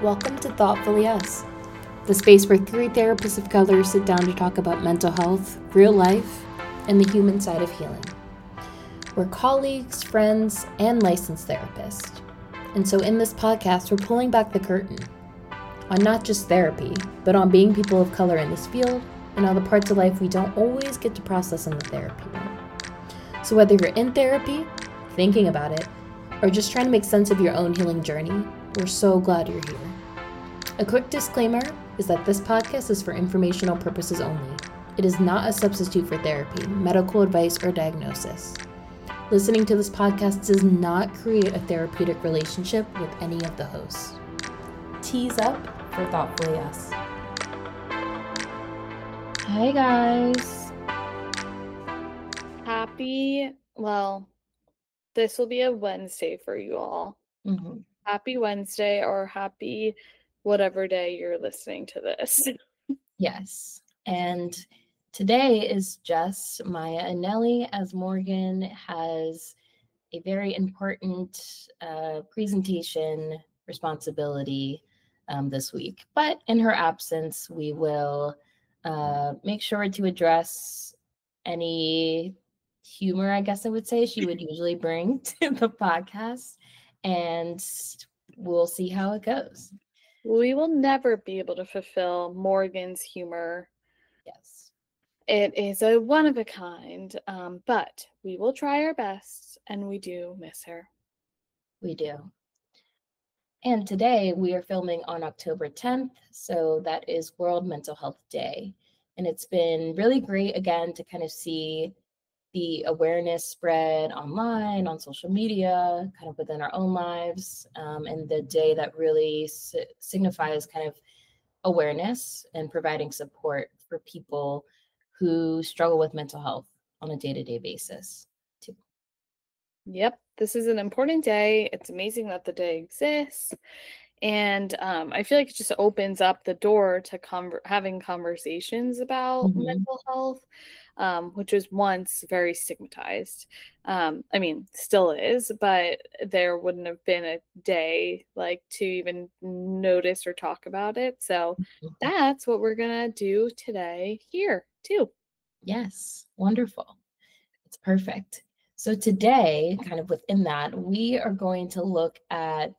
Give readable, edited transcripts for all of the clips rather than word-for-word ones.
Welcome to Thoughtfully Us, the space where three therapists of color sit down to talk about mental health, real life, and the human side of healing. We're colleagues, friends, and licensed therapists. And so in this podcast, we're pulling back the curtain on not just therapy, but on being people of color in this field and on the parts of life we don't always get to process in the therapy room. So whether you're in therapy, thinking about it, or just trying to make sense of your own healing journey, we're so glad you're here. A quick disclaimer is that this podcast is for informational purposes only. It is not a substitute for therapy, medical advice, or diagnosis. Listening to this podcast does not create a therapeutic relationship with any of the hosts. Tease up for Thoughtfully Us. Hi, guys. This will be a Wednesday for you all. Mm-hmm. Happy Wednesday or happy whatever day you're listening to this. Yes. And today is Jess, Maya, and Nellie, as Morgan has a very important presentation responsibility this week. But in her absence, we will make sure to address any humor, I guess I would say, she would usually bring to the podcast. And we'll see how it goes. We will never be able to fulfill Morgan's humor. Yes. It is a one of a kind, but we will try our best, and we do miss her. We do. And today we are filming on October 10th, so that is World Mental Health Day. And it's been really great, again, to kind of see the awareness spread online, on social media, kind of within our own lives, and the day that really signifies kind of awareness and providing support for people who struggle with mental health on a day-to-day basis, too. Yep, this is an important day. It's amazing that the day exists. And I feel like it just opens up the door to having conversations about mental health, which was once very stigmatized. Still is, but there wouldn't have been a day to even notice or talk about it. So that's what we're going to do today here too. Yes, wonderful. It's perfect. So today, kind of within that, we are going to look at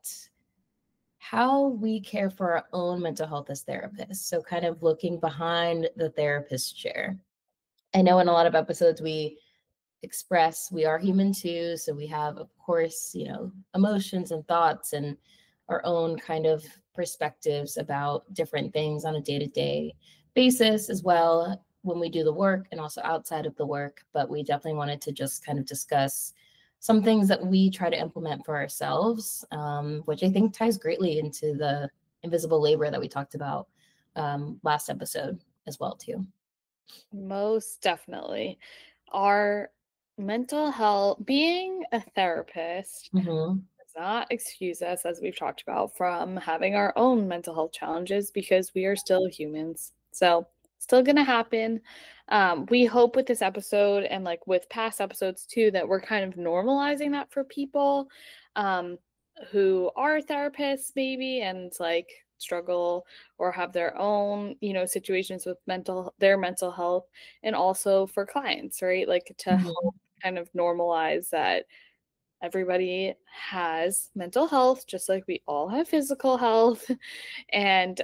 how we care for our own mental health as therapists. So kind of looking behind the therapist chair. I know in a lot of episodes we express we are human too. So we have, of course, emotions and thoughts and our own kind of perspectives about different things on a day-to-day basis as well when we do the work and also outside of the work. But we definitely wanted to just kind of discuss some things that we try to implement for ourselves, which I think ties greatly into the invisible labor that we talked about last episode as well, too. Most definitely. Our mental health, being a therapist, does not excuse us, as we've talked about, from having our own mental health challenges because we are still humans. So still going to happen. We hope with this episode and with past episodes too, that we're kind of normalizing that for people who are therapists maybe and struggle or have their own situations with their mental health, and also for clients, right? To help kind of normalize that everybody has mental health just like we all have physical health, and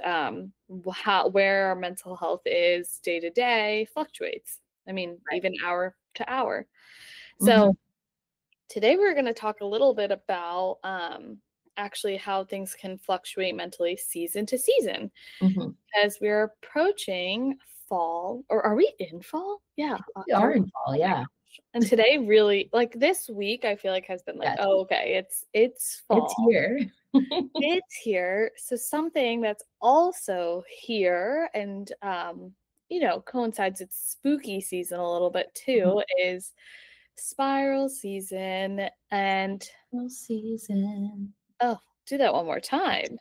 where our mental health is day to day fluctuates. Even hour to hour. So today we're going to talk a little bit about actually how things can fluctuate mentally season to season, as we're approaching fall. Or are we in fall? Yeah, we are in fall. Yeah. And today really, this week, I feel has been yes. Oh, okay, it's fall. It's here. It's here. So something that's also here and coincides with spooky season a little bit too is spiral season. And season. Oh, do that one more time.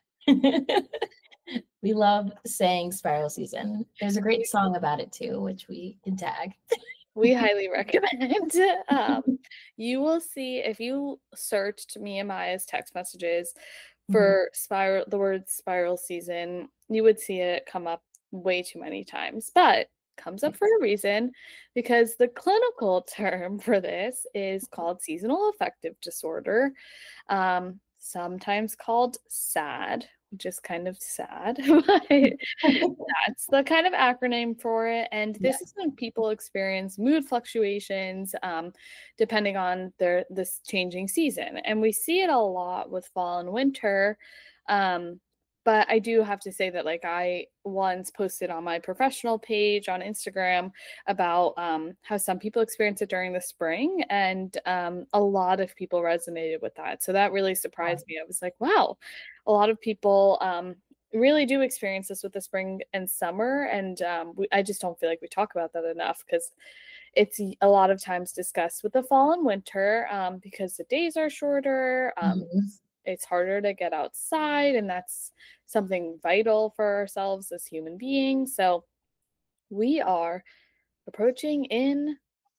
We love saying spiral season. There's a great song about it too, which we can tag. We highly recommend. You will see, if you searched me and Maya's text messages for the word spiral season, you would see it come up way too many times, but comes up for a reason because the clinical term for this is called seasonal affective disorder, sometimes called SAD, which is kind of sad, but that's the kind of acronym for it. And this is when people experience mood fluctuations depending on this changing season. And we see it a lot with fall and winter. But I do have to say that, like, I once posted on my professional page on Instagram about how some people experience it during the spring, and a lot of people resonated with that. So that really surprised me. I was like, wow, a lot of people really do experience this with the spring and summer. And I just don't feel like we talk about that enough because it's a lot of times discussed with the fall and winter because the days are shorter. It's harder to get outside, and that's something vital for ourselves as human beings. So we are approaching in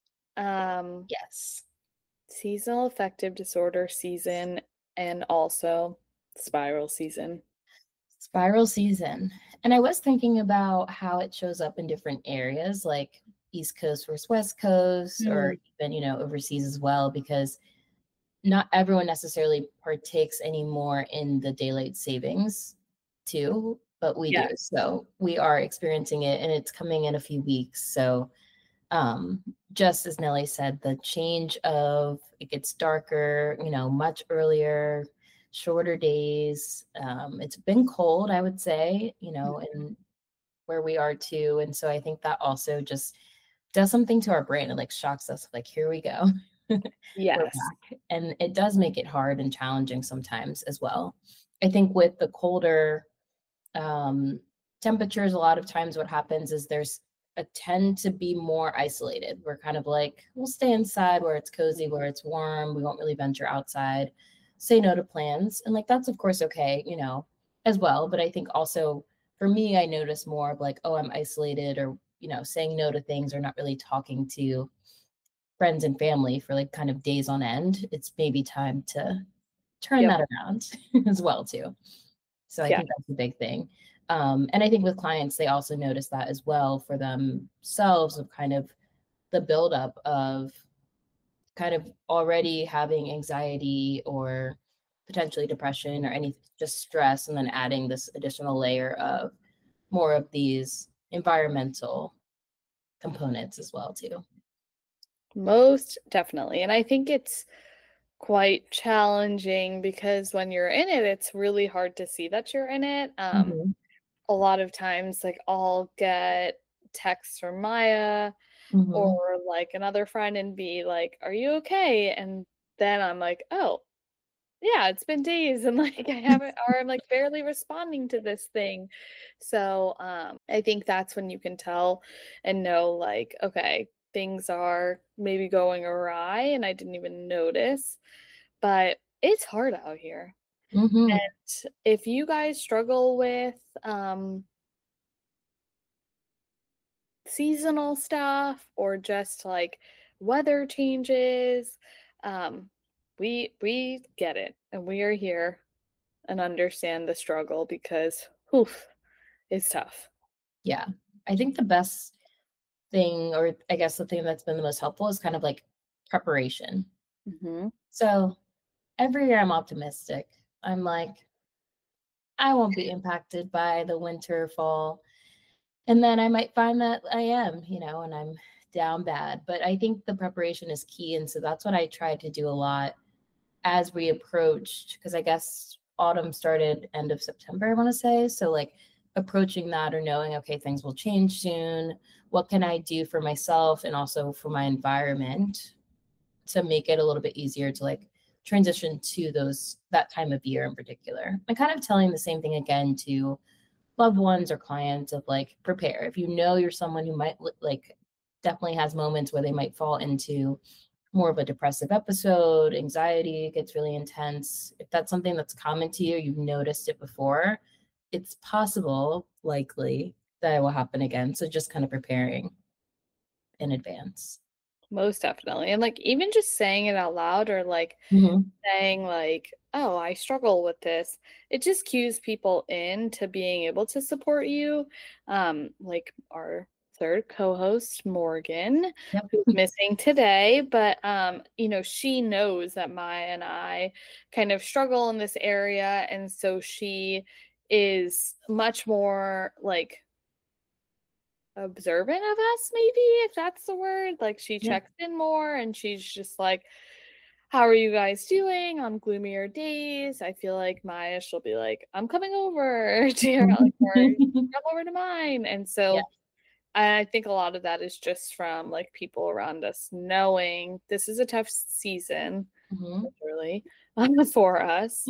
seasonal affective disorder season and also spiral season. Spiral season. And I was thinking about how it shows up in different areas, like East Coast versus West Coast, or even, overseas as well, because not everyone necessarily partakes anymore in the daylight savings too, but we do. So we are experiencing it, and it's coming in a few weeks. So just as Nellie said, the change of it gets darker, much earlier, shorter days. It's been cold, I would say, and where we are too. And so I think that also just does something to our brain. It like shocks us, like, here we go. Yes. And it does make it hard and challenging sometimes as well. I think with the colder temperatures, a lot of times what happens is there's a tend to be more isolated. We're kind of like, we'll stay inside where it's cozy, where it's warm. We won't really venture outside, say no to plans. And like, that's of course okay, as well. But I think also for me, I notice more of like, oh, I'm isolated, or, saying no to things, or not really talking to friends and family for like kind of days on end. It's maybe time to turn that around as well too. So I think that's a big thing. And I think with clients, they also notice that as well for themselves, of kind of the buildup of kind of already having anxiety or potentially depression or any just stress, and then adding this additional layer of more of these environmental components as well too. Most definitely. And I think it's quite challenging because when you're in it, it's really hard to see that you're in it. A lot of times, like, I'll get texts from Maya or like another friend and be like, are you okay? And then I'm like, oh, yeah, it's been days, and like I haven't, or I'm like barely responding to this thing. So I think that's when you can tell and know, like, okay, things are maybe going awry and I didn't even notice. But it's hard out here. And if you guys struggle with seasonal stuff or just like weather changes, we get it, and we are here and understand the struggle because it's tough. Yeah. I think the best thing, or I guess the thing that's been the most helpful, is kind of like preparation. So every year I'm optimistic. I'm like, I won't be impacted by the winter, fall. And then I might find that I am, and I'm down bad. But I think the preparation is key. And so that's what I tried to do a lot as we approached, because I guess autumn started end of September, I want to say. So like approaching that, or knowing, okay, things will change soon. What can I do for myself and also for my environment to make it a little bit easier to like transition to that time of year in particular? And kind of telling the same thing again to loved ones or clients of like, prepare. If you know you're someone who might like definitely has moments where they might fall into more of a depressive episode, anxiety gets really intense. If that's something that's common to you, you've noticed it before, it's possible, likely, that it will happen again. So just kind of preparing in advance. Most definitely. And like even just saying it out loud, or like saying like, oh, I struggle with this, it just cues people in to being able to support you. Like our third co-host, Morgan, Yep. who's missing today, but she knows that Maya and I kind of struggle in this area, and so she is much more like observant of us, maybe, if that's the word. Like she checks in more, and she's just like, how are you guys doing on gloomier days? I feel like Maya, she'll be like, I'm coming over to your house, or come over to mine. And so I think a lot of that is just from like people around us knowing this is a tough season, literally, for us.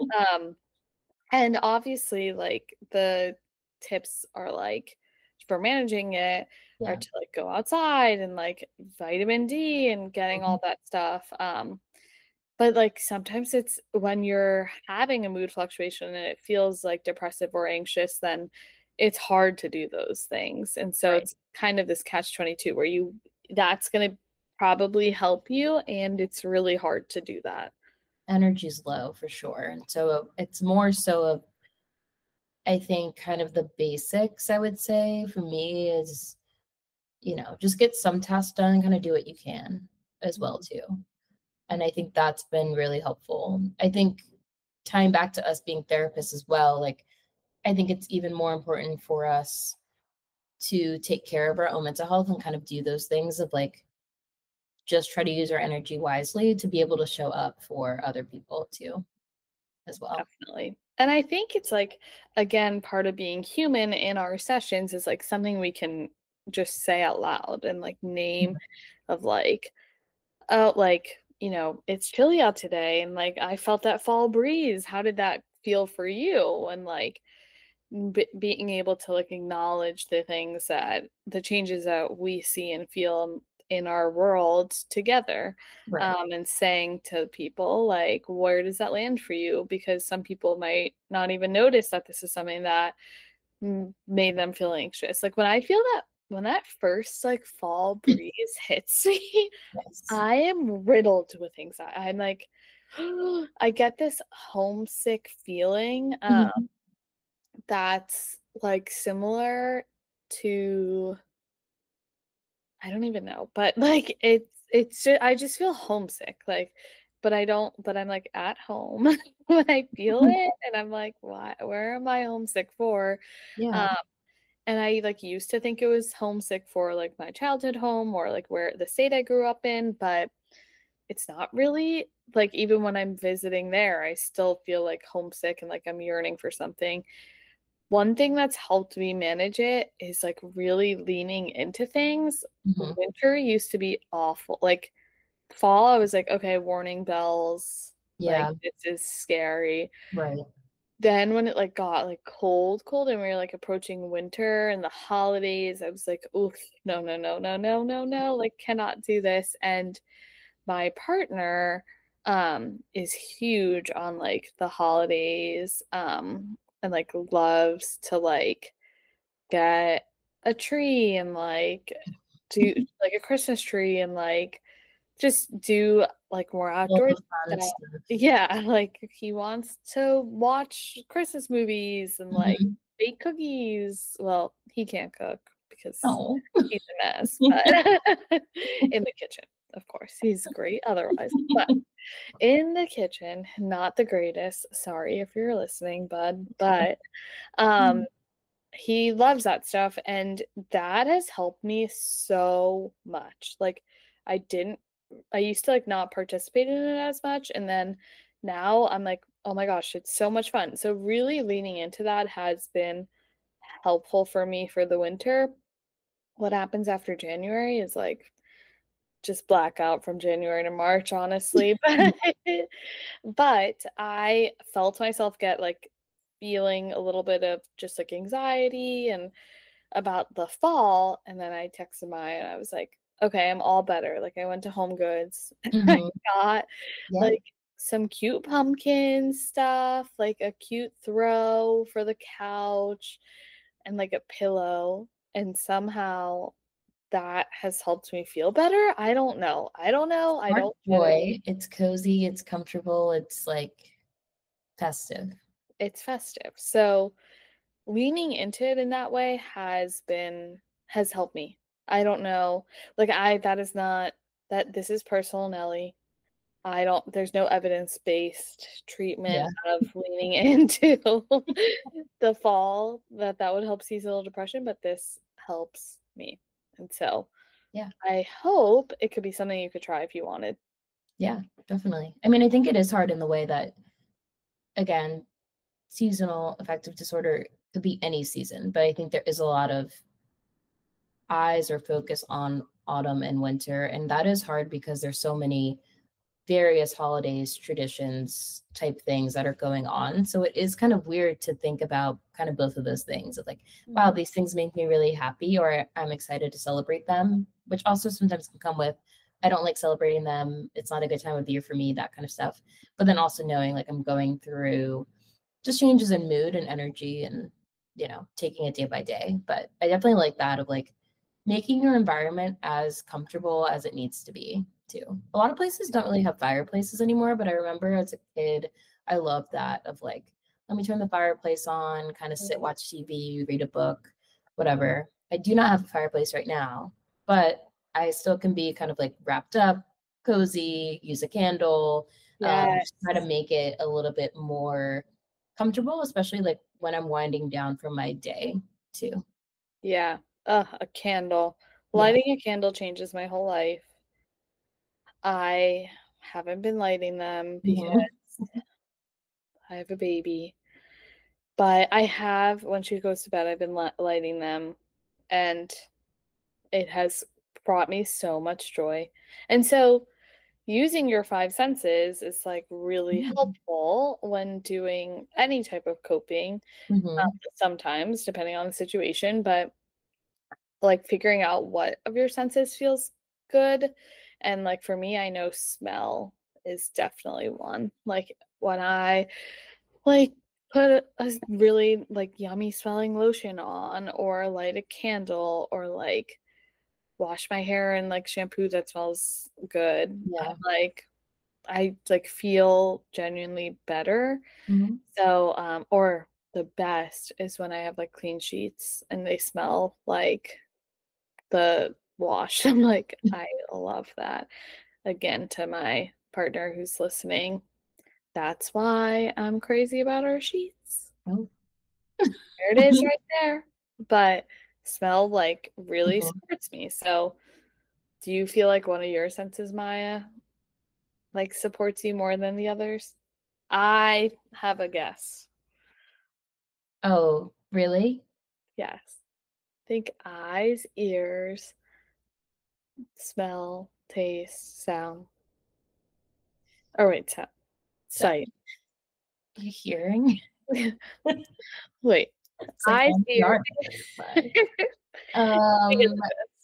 And obviously, like the tips are like for managing it are to like go outside and like vitamin D and getting all that stuff. But like sometimes it's when you're having a mood fluctuation and it feels like depressive or anxious, then it's hard to do those things. And so it's kind of this catch-22 where that's going to probably help you, and it's really hard to do that. Energy's low for sure. And so it's more so of, I think, kind of the basics, I would say, for me is, just get some tasks done and kind of do what you can as well, too. And I think that's been really helpful. I think tying back to us being therapists as well, like, I think it's even more important for us to take care of our own mental health and kind of do those things of like, just try to use our energy wisely to be able to show up for other people too, as well. Definitely. And I think it's like, again, part of being human in our sessions is like something we can just say out loud and like name of like, oh, like, it's chilly out today and like I felt that fall breeze. How did that feel for you? And like being able to like acknowledge the changes that we see and feel in our world together. And saying to people like, where does that land for you? Because some people might not even notice that this is something that made them feel anxious. Like when that first like fall breeze hits me, I am riddled with anxiety. I'm like, I get this homesick feeling that's like similar to, I don't even know, but like it's just, I just feel homesick, like, but I'm like at home when I feel it, and I'm like, where am I homesick for? And I like used to think it was homesick for like my childhood home or like where the state I grew up in, but it's not really. Like even when I'm visiting there, I still feel like homesick and like I'm yearning for something. One thing that's helped me manage it is like really leaning into things. Winter used to be awful. Like fall, I was like, okay, warning bells. Like this is scary. Then when it like got like cold, and we were like approaching winter and the holidays, I was like, oof, no, no, no, no, no, no, no, like cannot do this. And my partner is huge on like the holidays and like loves to like get a tree and like do like a Christmas tree and like just do like more outdoor stuff. Yeah, like he wants to watch Christmas movies and like bake cookies. Well, he can't cook because he's a mess, but in the kitchen, of course. He's great otherwise. But in the kitchen, not the greatest. Sorry if you're listening, bud, but he loves that stuff, and that has helped me so much. Like I used to like not participate in it as much, and then now I'm like, oh my gosh, it's so much fun. So really leaning into that has been helpful for me for the winter. What happens after January is like just blackout from January to March, honestly. But I felt myself get like feeling a little bit of just like anxiety and about the fall. And then I texted Maya and I was like, okay, I'm all better. Like I went to Home Goods and I got like some cute pumpkin stuff, like a cute throw for the couch and like a pillow. And somehow that has helped me feel better. I don't know. I don't get it. It's cozy, it's comfortable, it's like festive. It's festive. So leaning into it in that way has helped me. I don't know. Like that is not that this is personal, Nelly. There's no evidence-based treatment of leaning into the fall that would help seasonal depression, but this helps me. And so yeah, I hope it could be something you could try if you wanted. Yeah, definitely. I mean, I think it is hard in the way that, again, seasonal affective disorder could be any season, but I think there is a lot of eyes or focus on autumn and winter, and that is hard because there's so many various holidays, traditions type things that are going on. So it is kind of weird to think about kind of both of those things of like, wow, these things make me really happy, or I'm excited to celebrate them, which also sometimes can come with, I don't like celebrating them. It's not a good time of the year for me, that kind of stuff. But then also knowing like I'm going through just changes in mood and energy and, taking it day by day. But I definitely like that of like making your environment as comfortable as it needs to be too. A lot of places don't really have fireplaces anymore, but I remember as a kid, I loved that of like, let me turn the fireplace on, kind of sit, watch TV, read a book, whatever. I do not have a fireplace right now, but I still can be kind of like wrapped up, cozy, use a candle, just try to make it a little bit more comfortable, especially like when I'm winding down from my day too. Yeah. A candle. Lighting a candle changes my whole life. I haven't been lighting them because I have a baby. But I have, when she goes to bed, I've been lighting them, and it has brought me so much joy. And so using your five senses is like really helpful when doing any type of coping, sometimes depending on the situation, but like figuring out what of your senses feels good. And like for me, I know smell is definitely one. Like when I like put a really like yummy smelling lotion on, or light a candle, or like wash my hair in like shampoo that smells good. Yeah. I like feel genuinely better. So or the best is when I have like clean sheets and they smell like the wash. I'm like, I love that. Again, to my partner who's listening, that's why I'm crazy about our sheets. Oh. There it is right there. But smell like really supports me. So do you feel like one of your senses, Maya, like supports you more than the others? I have a guess. Oh, really? Yes. Think eyes, ears, smell, taste, sound. Oh, wait, sight. You hearing? Wait. It's like Eyes, ears. oh.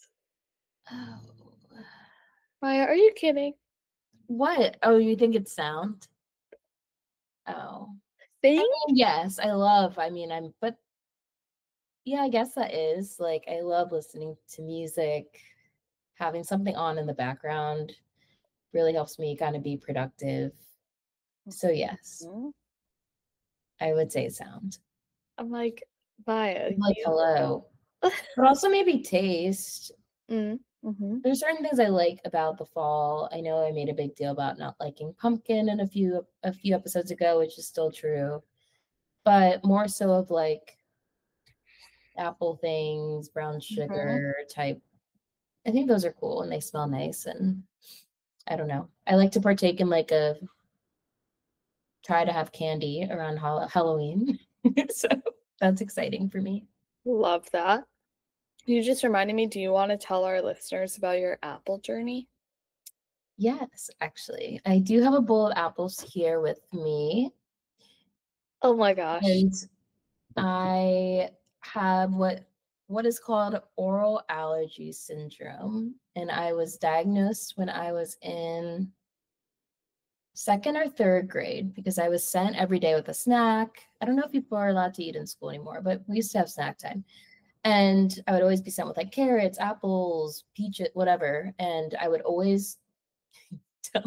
Maya, are you kidding? What? Oh, you think it's sound? Oh. Think? Yes, but yeah, I guess that is like, I love listening to music, having something on in the background really helps me kind of be productive. So yes, I would say sound. I'm like, Maya, Like, hello. But also maybe taste. There's certain things I like about the fall. I know I made a big deal about not liking pumpkin in a few episodes ago, which is still true. But more so of like apple things, brown sugar type. I think those are cool and they smell nice, and I don't know. I like to partake in like try to have candy around Halloween. So that's exciting for me. Love that. You just reminded me, do you want to tell our listeners about your apple journey? Yes, actually. I do have a bowl of apples here with me. Oh my gosh. And I have what is called oral allergy syndrome. And I was diagnosed when I was in second or third grade because I was sent every day with a snack. I don't know if people are allowed to eat in school anymore, but we used to have snack time. And I would always be sent with like carrots, apples, peaches, whatever. And I would always tell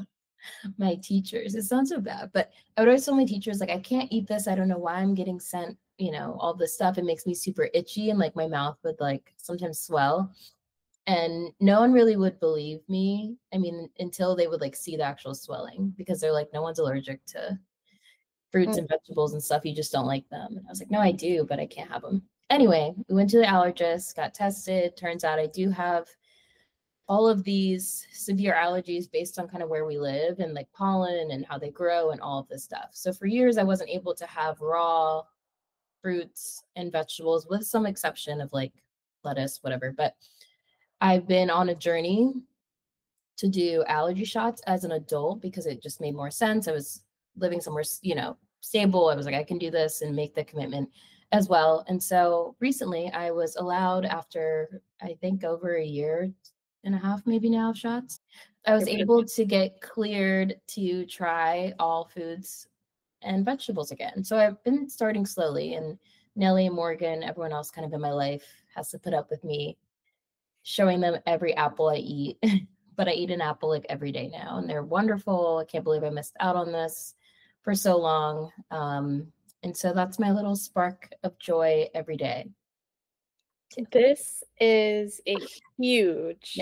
my teachers. It sounds so bad, but I would always tell my teachers, like, I can't eat this. I don't know why I'm getting sent, all this stuff. It makes me super itchy and like my mouth would like sometimes swell. And no one really would believe me. I mean, until they would like see the actual swelling because they're like, no one's allergic to fruits and vegetables and stuff. You just don't like them. And I was like, no, I do, but I can't have them. Anyway, we went to the allergist, got tested. Turns out I do have all of these severe allergies based on kind of where we live and like pollen and how they grow and all of this stuff. So for years, I wasn't able to have raw fruits and vegetables with some exception of like lettuce, whatever. But I've been on a journey to do allergy shots as an adult because it just made more sense. I was living somewhere, stable. I was like, I can do this and make the commitment as well. And so recently I was allowed, after I think over a year and a half, maybe now, of shots, I was able to get cleared to try all foods and vegetables again. So I've been starting slowly, and Nellie, Morgan, everyone else kind of in my life has to put up with me showing them every apple I eat. But I eat an apple like every day now, and they're wonderful. I can't believe I missed out on this for so long. And so that's my little spark of joy every day. This is a huge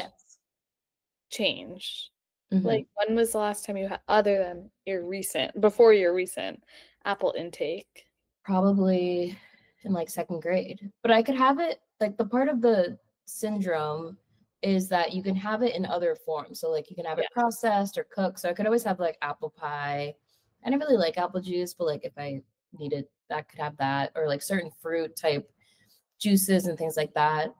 change. Mm-hmm. Like, when was the last time you had, other than before your recent apple intake? Probably in like second grade. But I could have it, like, the part of the syndrome is that you can have it in other forms. So like you can have it processed or cooked. So I could always have like apple pie. I don't really like apple juice, but like if I needed, that could have that, or like certain fruit type juices and things like that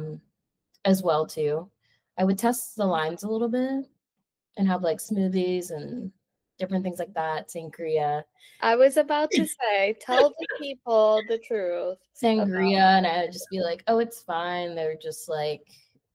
as well too. I would test the limes a little bit and have like smoothies and different things like that. Sangria. I was about to say, tell the people the truth. Sangria, and I would just be like, oh, it's fine. They're just like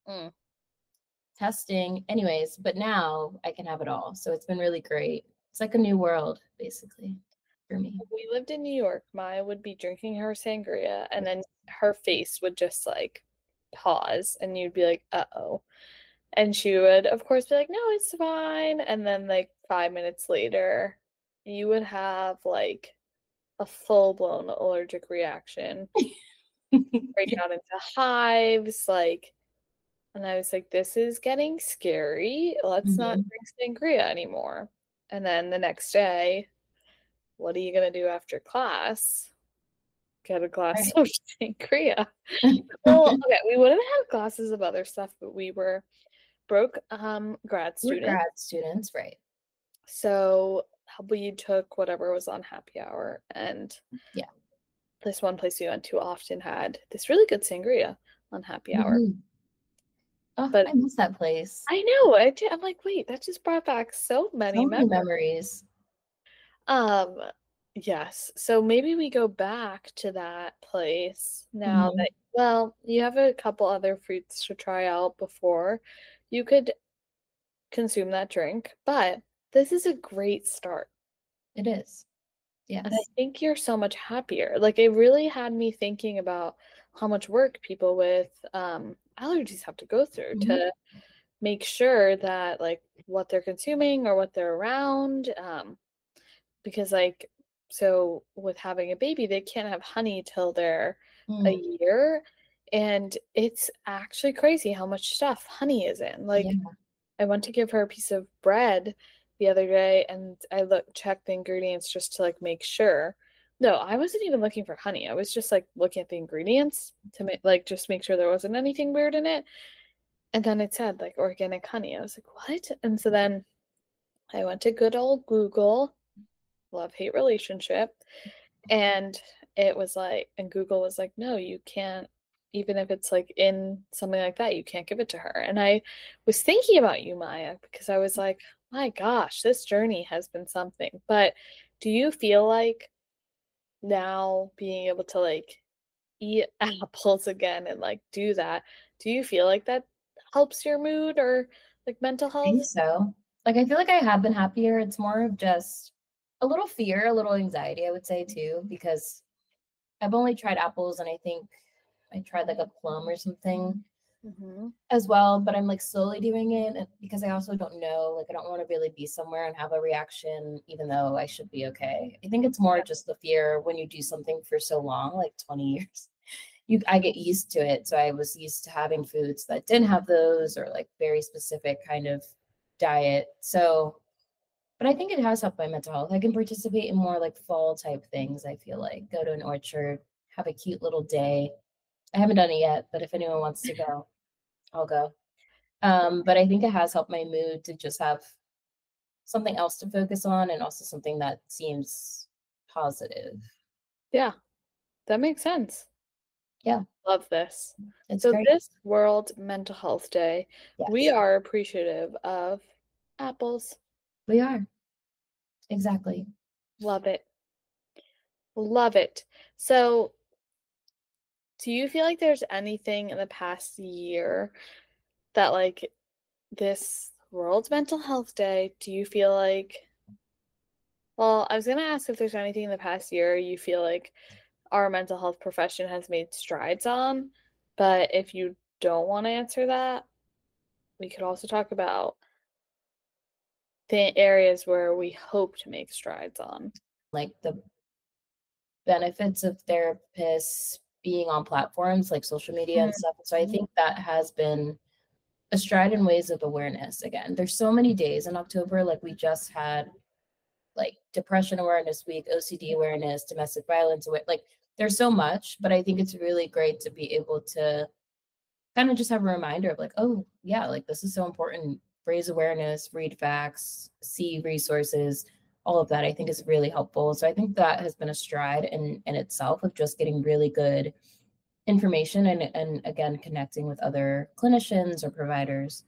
testing. Anyways, but now I can have it all. So it's been really great. It's like a new world, basically, for me. When we lived in New York, Maya would be drinking her sangria, and then her face would just like pause, and you'd be like, uh-oh. And she would, of course, be like, no, it's fine. And then like 5 minutes later, you would have like a full-blown allergic reaction, break out into hives, like, and I was like, this is getting scary. Let's not drink sangria anymore. And then the next day, what are you going to do after class? Get a glass of sangria. Well, okay, we would have had glasses of other stuff, but we were broke grad students. We're grad students, right. So we took whatever was on happy hour, and this one place we went to often had this really good sangria on happy hour. Oh, but I miss that place. I know. I'm like, wait, that just brought back so many memories. Yes. So maybe we go back to that place now that, well, you have a couple other fruits to try out before you could consume that drink, but this is a great start. It is. Yes. And I think you're so much happier. Like, it really had me thinking about how much work people with allergies have to go through to make sure that like what they're consuming or what they're around, because like, so with having a baby, they can't have honey till they're a year, and it's actually crazy how much stuff honey is in. Like, I went to give her a piece of bread the other day, and I checked the ingredients just to like make sure. No, I wasn't even looking for honey. I was just like looking at the ingredients to just make sure there wasn't anything weird in it. And then it said like organic honey. I was like, what? And so then I went to good old Google, love-hate relationship, and it was like, and Google was like, no, you can't, even if it's like in something like that, you can't give it to her. And I was thinking about you, Maya, because I was like, my gosh, this journey has been something. But do you feel like now being able to like eat apples again and like do that, do you feel like that helps your mood or like mental health? I think so. Like, I feel like I have been happier. It's more of just a little fear, a little anxiety, I would say too, because I've only tried apples, and I think I tried like a plum or something as well, but I'm like slowly doing it because I also don't know, like I don't want to really be somewhere and have a reaction even though I should be okay. I think it's more just the fear when you do something for so long, like 20 years. I get used to it. So I was used to having foods that didn't have those or like very specific kind of diet. So but I think it has helped my mental health. I can participate in more like fall type things, I feel like. Go to an orchard, have a cute little day. I haven't done it yet, but if anyone wants to go, I'll go. But I think it has helped my mood to just have something else to focus on and also something that seems positive. Yeah, that makes sense. Yeah. Love this. It's So great. this World Mental Health Day, we Yes. are appreciative of apples. We are. Exactly. Love it. Love it. So do you feel like there's anything in the past year that like this World Mental Health Day, do you feel like, well, I was gonna ask if there's anything in the past year you feel like our mental health profession has made strides on, but if you don't want to answer that, we could also talk about the areas where we hope to make strides on. Like the benefits of therapists being on platforms like social media and stuff. So I think that has been a stride in ways of awareness. Again, there's so many days in October, like we just had like depression awareness week, OCD awareness, domestic violence, like there's so much, but I think it's really great to be able to kind of just have a reminder of like, oh yeah, like this is so important. Raise awareness, read facts, see resources, all of that I think is really helpful. So I think that has been a stride in itself of just getting really good information and again connecting with other clinicians or providers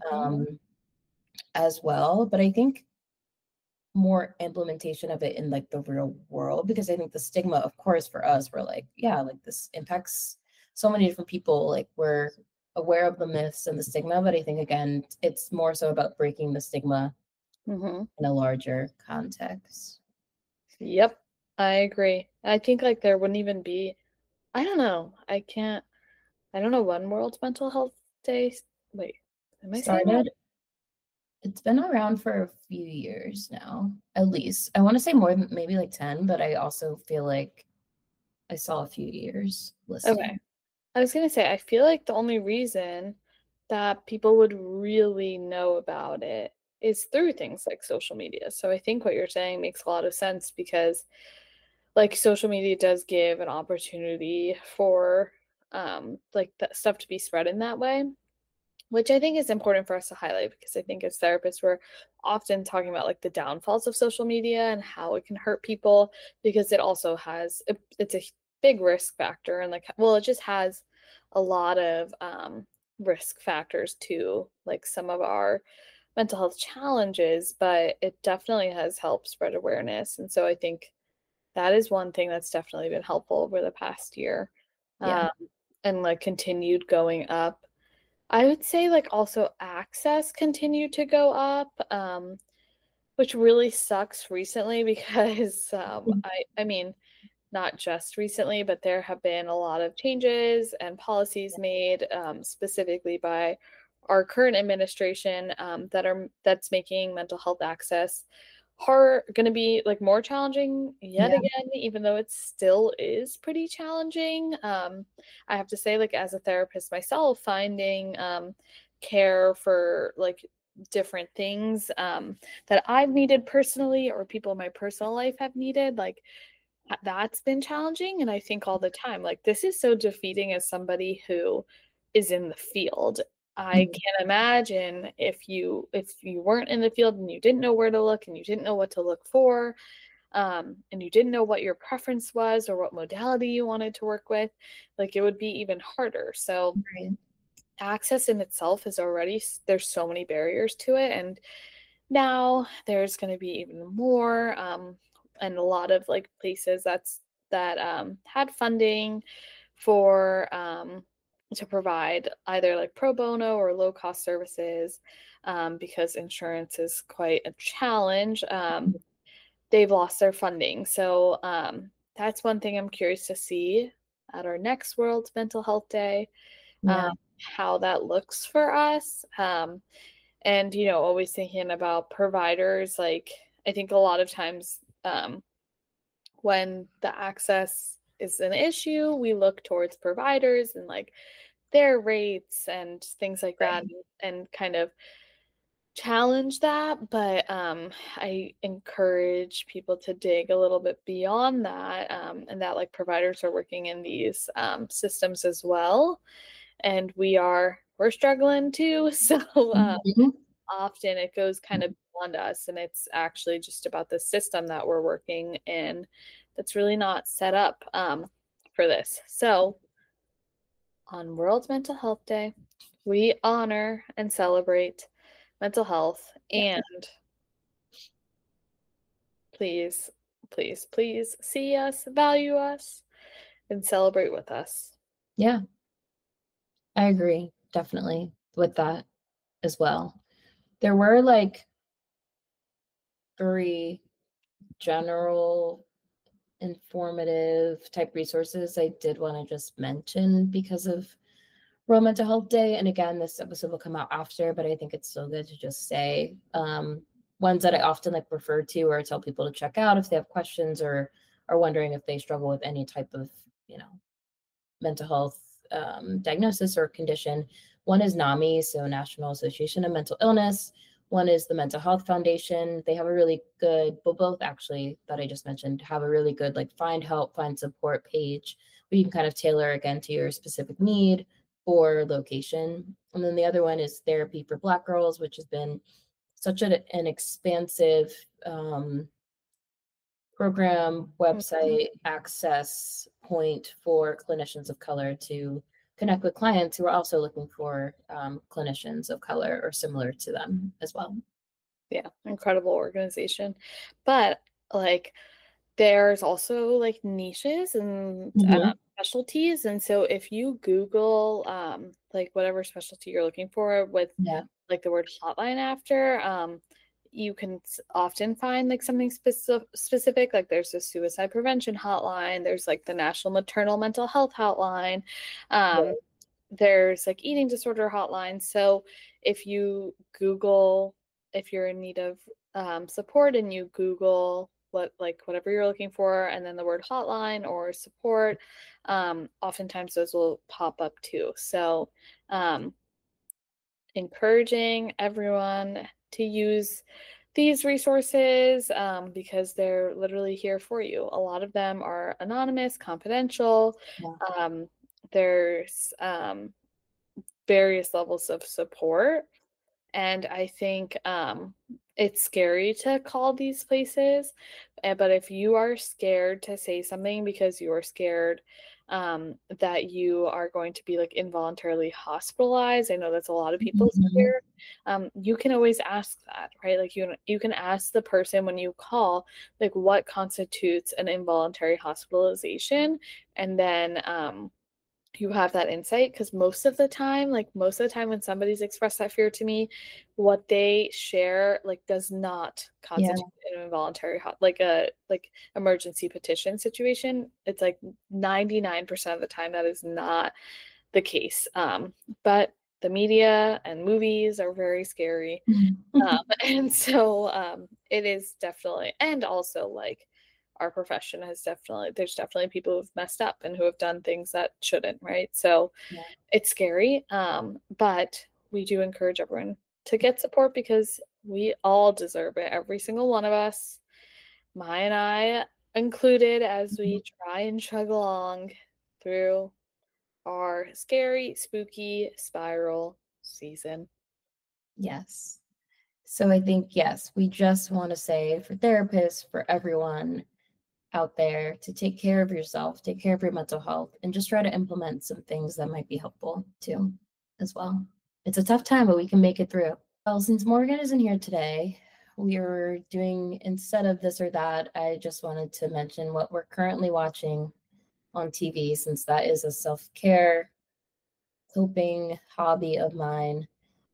as well. But I think more implementation of it in like the real world because I think the stigma, of course, for us, we're like, yeah, like this impacts so many different people. Like we're aware of the myths and the stigma, but I think again, it's more so about breaking the stigma in a larger context. Yep, I agree. I think like there wouldn't even be, I don't know. I don't know when World Mental Health Day. Wait, am I saying that? Started, it's been around for a few years now, at least. I want to say more than maybe like 10, but I also feel like I saw a few years listed. Okay. I was gonna say, I feel like the only reason that people would really know about it is through things like social media. So I think what you're saying makes a lot of sense because like social media does give an opportunity for like that stuff to be spread in that way, which I think is important for us to highlight because I think as therapists we're often talking about like the downfalls of social media and how it can hurt people because it also has it's a big risk factor and like well it just has a lot of risk factors to like some of our mental health challenges, but it definitely has helped spread awareness. And so I think that is one thing that's definitely been helpful over the past year. Yeah. And like continued going up. I would say like also access continued to go up, which really sucks recently because I mean not just recently, but there have been a lot of changes and policies made specifically by our current administration that's making mental health access hard going to be like more challenging yet Yeah. again, even though it still is pretty challenging. I have to say, like as a therapist myself, finding care for like different things that I've needed personally or people in my personal life have needed, like that's been challenging. And I think all the time, like, this is so defeating as somebody who is in the field. I can't imagine if you weren't in the field and you didn't know where to look and you didn't know what to look for, and you didn't know what your preference was or what modality you wanted to work with, like it would be even harder. So Right. access in itself is already there's so many barriers to it, and now there's going to be even more, and a lot of like places that had funding for to provide either like pro bono or low cost services, because insurance is quite a challenge. They've lost their funding, so that's one thing I'm curious to see at our next World Mental Health Day. Yeah. how that looks for us. And, always thinking about providers. Like, I think a lot of times when the access is an issue, we look towards providers and like their rates and things like that, and kind of challenge that. But I encourage people to dig a little bit beyond that, and that like providers are working in these systems as well, and we're struggling too. So often it goes kind of beyond us, and it's actually just about the system that we're working in that's really not set up for this. So on World Mental Health Day, we honor and celebrate mental health, and please, please, please see us, value us, and celebrate with us. Yeah, I agree definitely with that as well. There were like 3 general informative type resources I did want to just mention because of World Mental Health Day. And again, this episode will come out after, but I think it's still good to just say ones that I often like refer to or tell people to check out if they have questions or are wondering if they struggle with any type of, mental health diagnosis or condition. One is NAMI, so National Association of Mental Illness. One is the Mental Health Foundation. They have a really good, well, both actually that I just mentioned have a really good like find help, find support page where you can kind of tailor again to your specific need or location. And then the other one is Therapy for Black Girls, which has been such an expansive program, website, access point for clinicians of color to connect with clients who are also looking for clinicians of color or similar to them as well. Yeah, incredible organization. But like there's also like niches and specialties. And so if you Google like whatever specialty you're looking for with like the word hotline after, you can often find like something specific. Like there's a suicide prevention hotline. There's like the National Maternal Mental Health Hotline. There's like eating disorder hotline. So if you Google, if you're in need of support and you Google whatever you're looking for and then the word hotline or support, oftentimes those will pop up too. So encouraging everyone to use these resources because they're literally here for you. A lot of them are anonymous, confidential. There's various levels of support. And I think it's scary to call these places. But if you are scared to say something because you are scared that you are going to be like involuntarily hospitalized, I know that's a lot of people's fear. You can always ask that, right? Like you can ask the person when you call, like what constitutes an involuntary hospitalization, and then you have that insight, because most of the time when somebody's expressed that fear to me, what they share like does not constitute an involuntary like emergency petition situation. It's like 99% of the time that is not the case. But the media and movies are very scary. And so it is definitely, and also like our profession there's definitely people who've messed up and who have done things that shouldn't, right? So it's scary. But we do encourage everyone to get support because we all deserve it. Every single one of us, Maya and I included, as we try and chug along through our scary, spooky spiral season. Yes. So I think, yes, we just want to say for therapists, for everyone out there, to take care of yourself, take care of your mental health, and just try to implement some things that might be helpful too, as well. It's a tough time, but we can make it through. Well, since Morgan isn't here today, we are doing, instead of this or that, I just wanted to mention what we're currently watching on TV, since that is a self-care coping hobby of mine.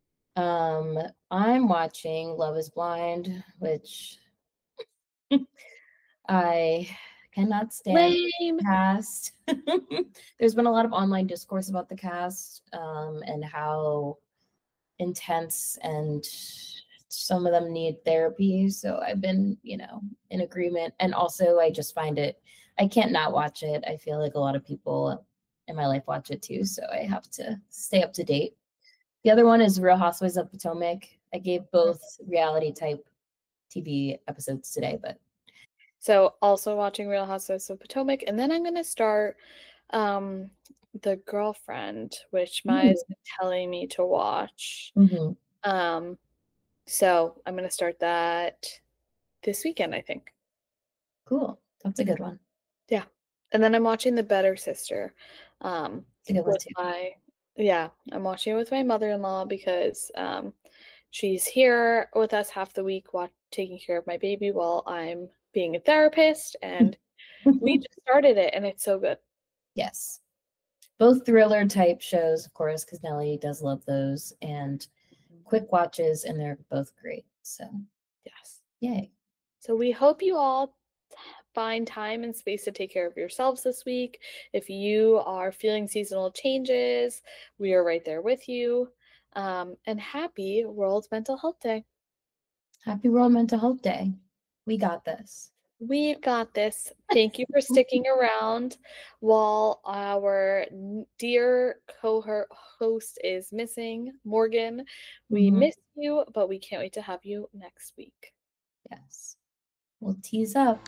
I'm watching Love is Blind, which I Cannot stand the cast. There's been a lot of online discourse about the cast and how intense, and some of them need therapy. So I've been, in agreement. And also I just find I can't not watch it. I feel like a lot of people in my life watch it too. So I have to stay up to date. The other one is Real Housewives of Potomac. I gave both reality type TV episodes today, but. So also watching Real Housewives of Potomac. And then I'm going to start The Girlfriend, which Maya's been telling me to watch. Mm-hmm. So I'm going to start that this weekend, I think. Cool. That's a good one. Yeah. And then I'm watching The Better Sister. It's a good one too. I'm watching it with my mother-in-law because she's here with us half the week taking care of my baby while I'm being a therapist, and we just started it and it's so good. Yes. Both thriller type shows, of course, because Nellie does love those, and quick watches, and they're both great. So yes. Yay. So we hope you all find time and space to take care of yourselves this week. If you are feeling seasonal changes, we are right there with you. And happy World Mental Health Day. Happy World Mental Health Day. We got this. We've got this. Thank you for sticking around while our dear co-host is missing, Morgan. We miss you, but we can't wait to have you next week. Yes. We'll tease up.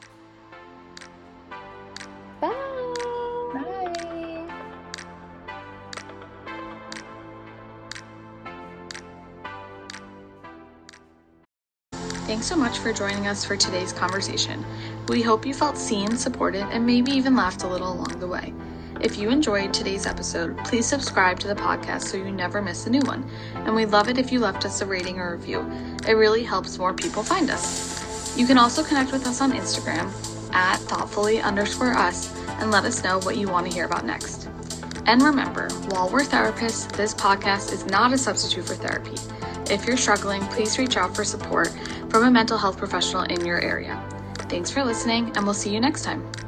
Bye. Bye. Thanks so much for joining us for today's conversation. We hope you felt seen, supported, and maybe even laughed a little along the way. If you enjoyed today's episode, please subscribe to the podcast so you never miss a new one. And we'd love it if you left us a rating or review. It really helps more people find us. You can also connect with us on Instagram at thoughtfully_us and let us know what you want to hear about next. And remember, while we're therapists, this podcast is not a substitute for therapy. If you're struggling, please reach out for support from a mental health professional in your area. Thanks for listening, and we'll see you next time.